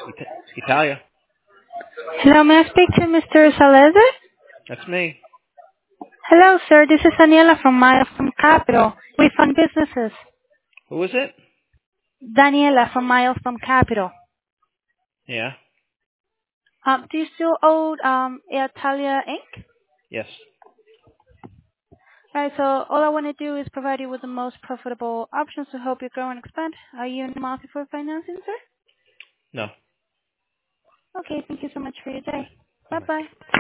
Italia. Hello, may I speak to Mr. Salazar? That's me. Hello, sir. This is Daniela from Milestone Capital. We fund businesses. Who is it? Daniela from Milestone Capital. Yeah. Do you still owe Italia Inc.? Yes. Right, so all I want to do is provide you with the most profitable options to help you grow and expand. Are you in the market for financing, sir? No. Okay, thank you so much for your Okay. day. Bye bye. Bye-bye.